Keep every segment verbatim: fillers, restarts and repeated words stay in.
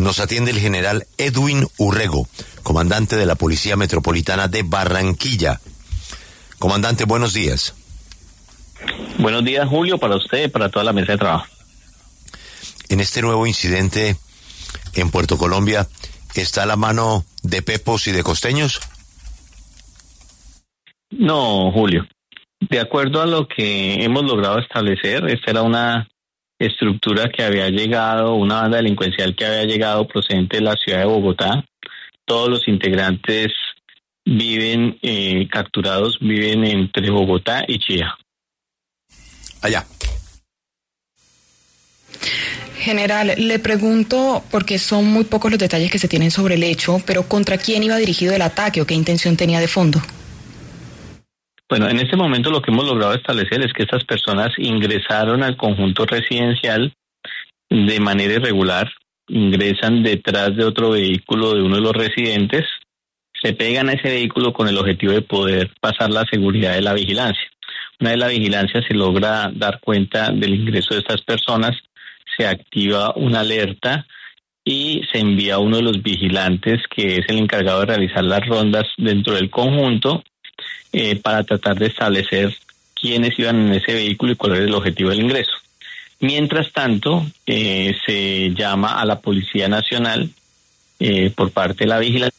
Nos atiende el general Edwin Urrego, comandante de la Policía Metropolitana de Barranquilla. Comandante, buenos días. Buenos días, Julio, para usted y para toda la mesa de trabajo. En este nuevo incidente en Puerto Colombia, ¿está la mano de pepos y de costeños? No, Julio. De acuerdo a lo que hemos logrado establecer, esta era una estructura que había llegado, una banda delincuencial que había llegado procedente de la ciudad de Bogotá. Todos los integrantes viven, eh, capturados, viven entre Bogotá y Chía. Allá. General, le pregunto, porque son muy pocos los detalles que se tienen sobre el hecho, pero ¿contra quién iba dirigido el ataque o qué intención tenía de fondo? Bueno, en este momento lo que hemos logrado establecer es que estas personas ingresaron al conjunto residencial de manera irregular, ingresan detrás de otro vehículo de uno de los residentes, se pegan a ese vehículo con el objetivo de poder pasar la seguridad de la vigilancia. Una vez la vigilancia se logra dar cuenta del ingreso de estas personas, se activa una alerta y se envía a uno de los vigilantes, que es el encargado de realizar las rondas dentro del conjunto, eh, para tratar de establecer quiénes iban en ese vehículo y cuál era el objetivo del ingreso. Mientras tanto, eh, se llama a la Policía Nacional eh, por parte de la vigilancia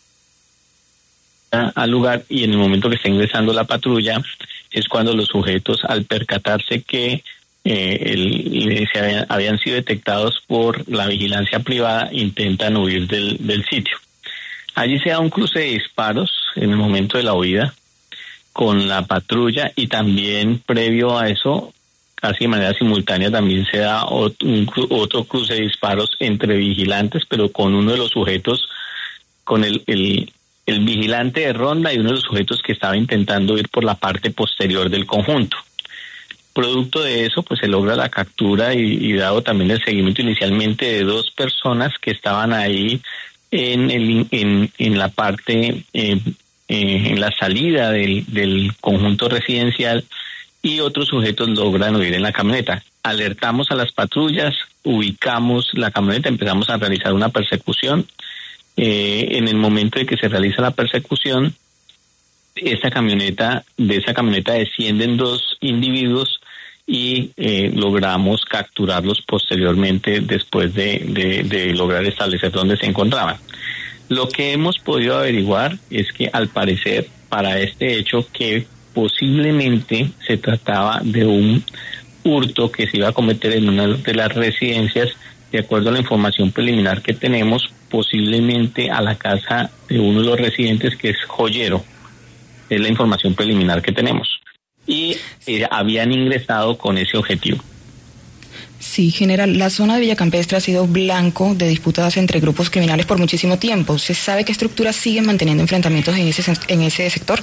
al lugar, y en el momento que está ingresando la patrulla es cuando los sujetos, al percatarse que eh, el, se habían, habían sido detectados por la vigilancia privada, intentan huir del, del sitio. Allí se da un cruce de disparos en el momento de la huida con la patrulla, y también previo a eso, casi de manera simultánea, también se da otro, un, otro cruce de disparos entre vigilantes, pero con uno de los sujetos, con el, el, el vigilante de ronda y uno de los sujetos que estaba intentando ir por la parte posterior del conjunto. Producto de eso, pues se logra la captura y, y dado también el seguimiento inicialmente de dos personas que estaban ahí en, el, en, en la parte, eh, eh, en la salida del, del conjunto residencial, y otros sujetos logran huir en la camioneta. Alertamos a las patrullas, ubicamos la camioneta, empezamos a realizar una persecución. Eh, en el momento de que se realiza la persecución, esa camioneta, de esa camioneta descienden dos individuos y eh, logramos capturarlos posteriormente después de, de, de lograr establecer dónde se encontraban. Lo que hemos podido averiguar es que, al parecer, para este hecho, que posiblemente se trataba de un hurto que se iba a cometer en una de las residencias, de acuerdo a la información preliminar que tenemos, posiblemente a la casa de uno de los residentes, que es joyero. Es la información preliminar que tenemos. Y eh, habían ingresado con ese objetivo. Sí, general, la zona de Villa Campestre ha sido blanco de disputas entre grupos criminales por muchísimo tiempo. ¿Se sabe qué estructuras siguen manteniendo enfrentamientos en ese, en ese sector?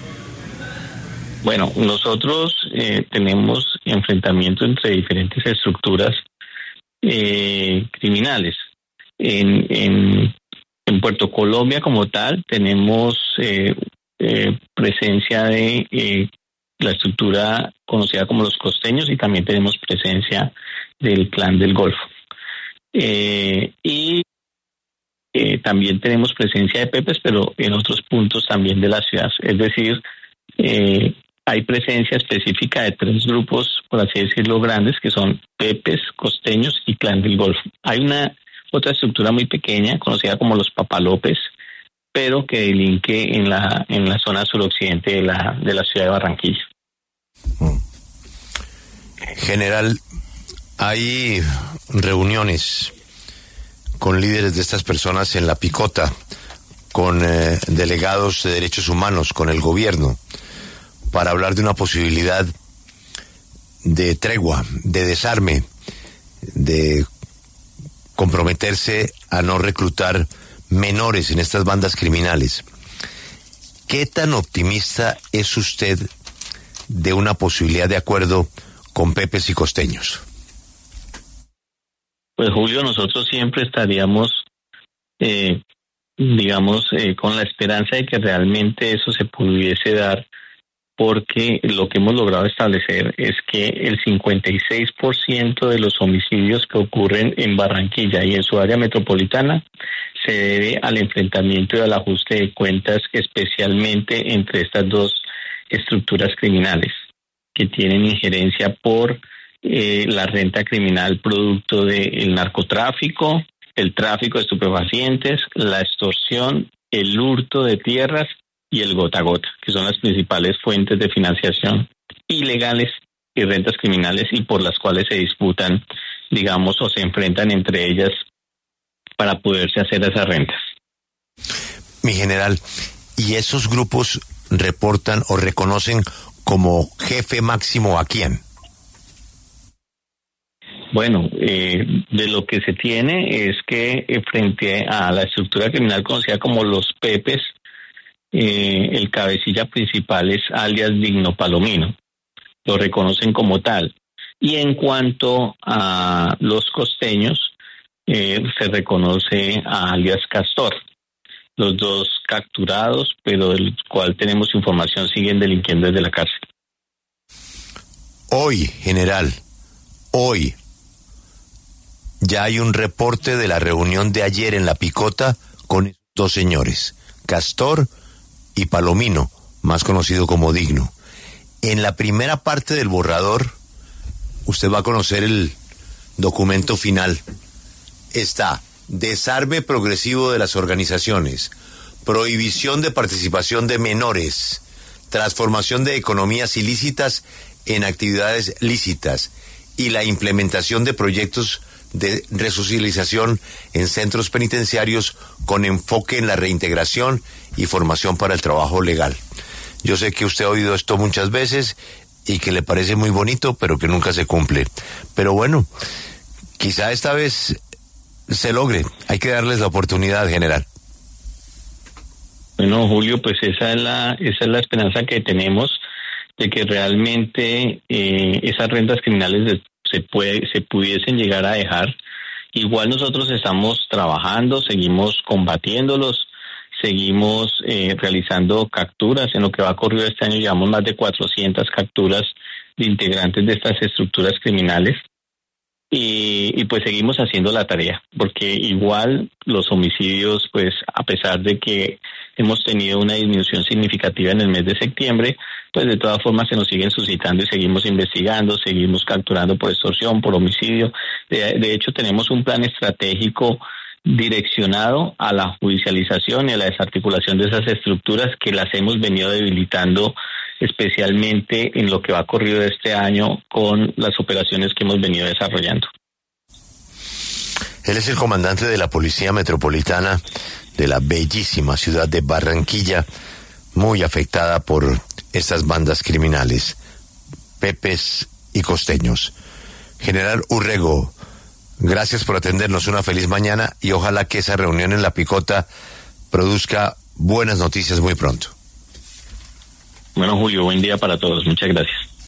Bueno, nosotros eh, tenemos enfrentamiento entre diferentes estructuras eh, criminales. En, en, en Puerto Colombia como tal tenemos eh, eh, presencia de eh, la estructura conocida como los costeños, y también tenemos presencia del Clan del Golfo. Eh, y eh, también tenemos presencia de pepes, pero en otros puntos también de la ciudad. Es decir, eh, hay presencia específica de tres grupos, por así decirlo, grandes, que son pepes, costeños y Clan del Golfo. Hay una otra estructura muy pequeña, conocida como los Papalópez, pero que delinque en la en la zona suroccidente de la de la ciudad de Barranquilla. General, hay reuniones con líderes de estas personas en La Picota, con eh, delegados de derechos humanos, con el gobierno, para hablar de una posibilidad de tregua, de desarme, de comprometerse a no reclutar menores en estas bandas criminales. ¿Qué tan optimista es usted de una posibilidad de acuerdo con pepes y costeños? Pues, Julio, nosotros siempre estaríamos, eh, digamos, eh, con la esperanza de que realmente eso se pudiese dar porque lo que hemos logrado establecer es que el cincuenta y seis por ciento de los homicidios que ocurren en Barranquilla y en su área metropolitana se debe al enfrentamiento y al ajuste de cuentas, especialmente entre estas dos estructuras criminales que tienen injerencia por eh, la renta criminal producto del narcotráfico, el tráfico de estupefacientes, la extorsión, el hurto de tierras y el gota a gota, que son las principales fuentes de financiación ilegales y rentas criminales y por las cuales se disputan, digamos, o se enfrentan entre ellas para poderse hacer esas rentas. Mi general, ¿y esos grupos reportan o reconocen como jefe máximo a quién? Bueno, eh, de lo que se tiene es que eh, frente a la estructura criminal conocida como los Pepes, eh, el cabecilla principal es alias Digno Palomino, lo reconocen como tal. Y en cuanto a los costeños, eh, se reconoce a alias Castor. Los dos capturados, pero del cual tenemos información, siguen delinquiendo desde la cárcel. Hoy, general, hoy, ya hay un reporte de la reunión de ayer en La Picota con dos señores, Castor y Palomino, más conocido como Digno. En la primera parte del borrador, usted va a conocer el documento final. Está desarme progresivo de las organizaciones, prohibición de participación de menores, transformación de economías ilícitas en actividades lícitas y la implementación de proyectos de resocialización en centros penitenciarios con enfoque en la reintegración y formación para el trabajo legal. Yo sé que usted ha oído esto muchas veces y que le parece muy bonito, pero que nunca se cumple. Pero bueno, quizá esta vez se logre. Hay que darles la oportunidad, general. Bueno, Julio, pues esa es la, esa es la esperanza que tenemos de que realmente eh, esas rentas criminales de, se puede, se pudiesen llegar a dejar. Igual nosotros estamos trabajando, seguimos combatiéndolos, seguimos eh, realizando capturas. En lo que va corrido este año llevamos más de cuatrocientas capturas de integrantes de estas estructuras criminales. Y, y pues seguimos haciendo la tarea, porque igual los homicidios, pues a pesar de que hemos tenido una disminución significativa en el mes de septiembre, pues de todas formas se nos siguen suscitando y seguimos investigando, seguimos capturando por extorsión, por homicidio. De, de hecho, tenemos un plan estratégico direccionado a la judicialización y a la desarticulación de esas estructuras que las hemos venido debilitando, especialmente en lo que va corrido este año con las operaciones que hemos venido desarrollando. Él es el comandante de la Policía Metropolitana de la bellísima ciudad de Barranquilla, muy afectada por estas bandas criminales, Pepes y Costeños. General Urrego, gracias por atendernos, una feliz mañana y ojalá que esa reunión en La Picota produzca buenas noticias muy pronto. Bueno, Julio, buen día para todos. Muchas gracias.